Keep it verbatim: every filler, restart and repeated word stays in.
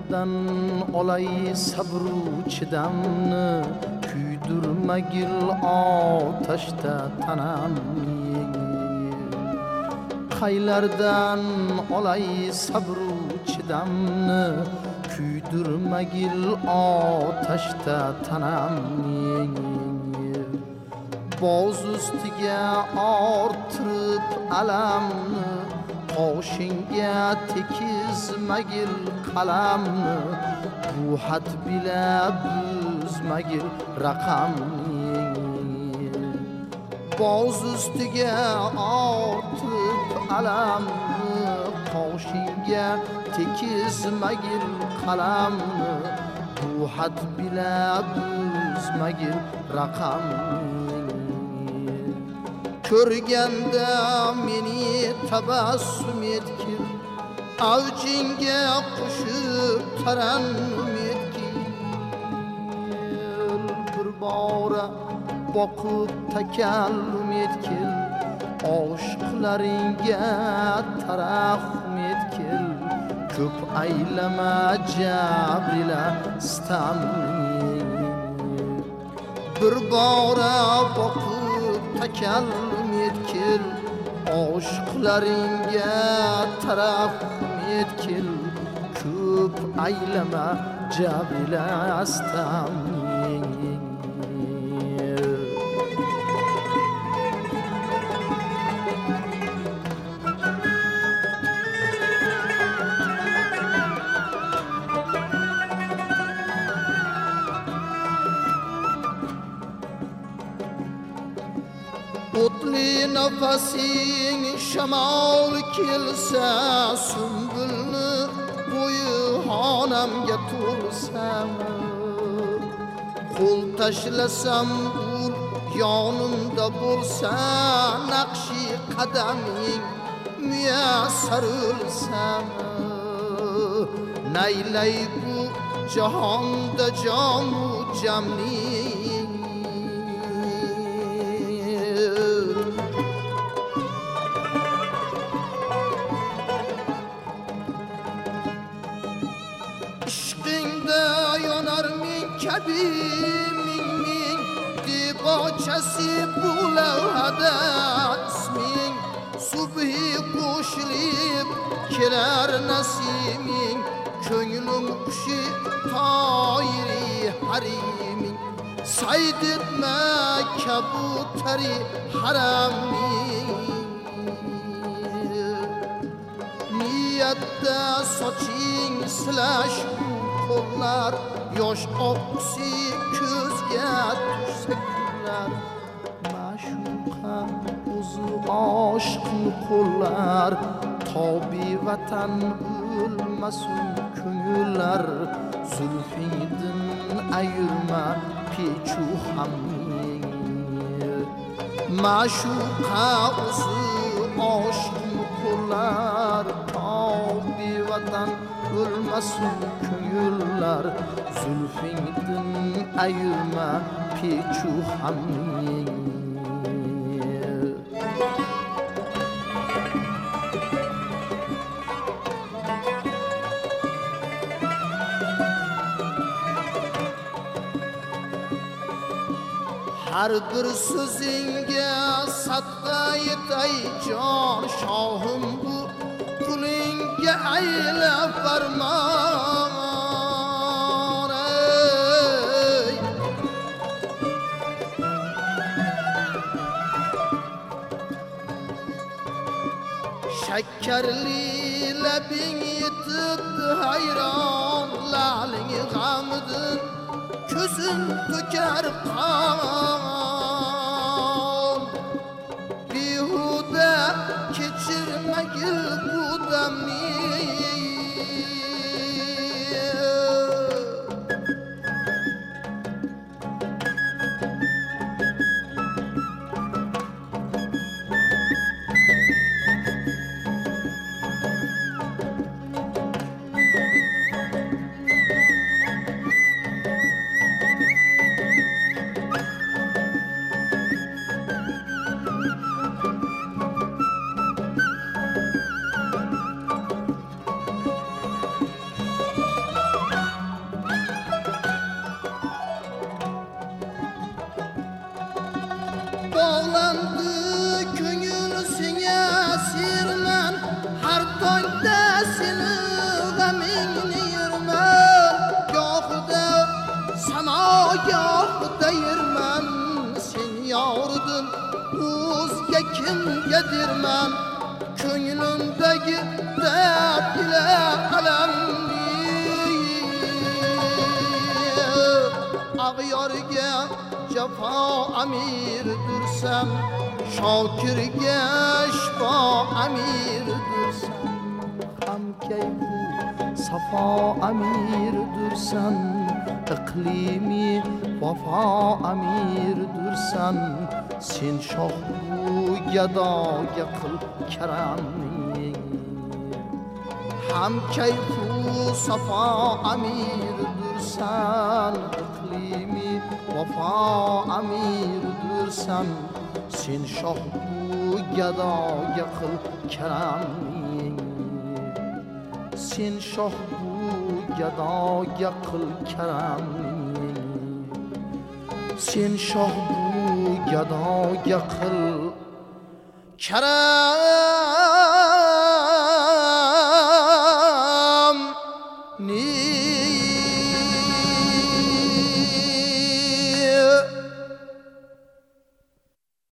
qaylardan olay sabru chidamni, kuydirmagil otashda tanamni. Qaylardan olay sabru chidamni, kuydirmagil otashda tanamni. Boz ustiga ortirib alamni, qoshingga tekizmagil qalamni, bu xat bila buzmagil raqamni. Boz ustiga ortirib alamni, qoshingga tekizmagil qalamni, bu xat bila buzmagil raqamni. Ko'rganda meni tabassum etgil, avjingga qo'shib tarannum etgil. Bir bora boqib takallum etgil, oshiqlaringga tarahhum etgil. Ko'p aylama jabrila istamni. Bir bora boqib takallum etgil, oshiqlaringga tarahhum etgil. Ko'p aylama jabrila istamni. O'tli nafasing shamol kelsa, sumbulni bo'yi xonamga to'lsam, qo'l tashlasam ul yonimda bo'lsa, naqshi qadaming muyassar o'lsam. Naylay bu jahonda jomu jamning, ishqingda yonar ming kabi ming ming debochasi bu lavhada isming. Subhi qo'shilib kelar nasiming, ko'nglim qushi toyiri hariming. Sayd etma kabutari haraming, niyatda soching silash qo'llar, yosh oqsi ko'zga tushsa kunlar. Ma'shuqa o'zi oshiqni qo'llar, tobi vatan o'lmasun ko'ngillar. Zulfingdan ayirma pechu hamning, ma'shuqa o'zi oshiqni qo'llar, tobi vatan o'lmasun ko'ngillar. Zulfingdan ayirma pechu hamning. Har bir so'zingga sadqa etay jon shohim, bu qulingga ayla farmon. Shakkarli labing yetibdi hayron, laling g'amidin ko'zim to'kar qon. Behuda kechirmagil bu damni, kimga derman ko'nglimdagi dard ila alamni ag'yorga jafo amir dursam shokirga shifo amir dursam ham kayfu safo amir dursam iqlimi vafo amir dursam sen shoh bu gadoga qil karamni ham kayfu safo amir dursan iqlimi vafo amir dursam sen shoh bu gadoga qil karamni sen shoh bu gadoga qil karamni sen shoh bu gadoga qil karamni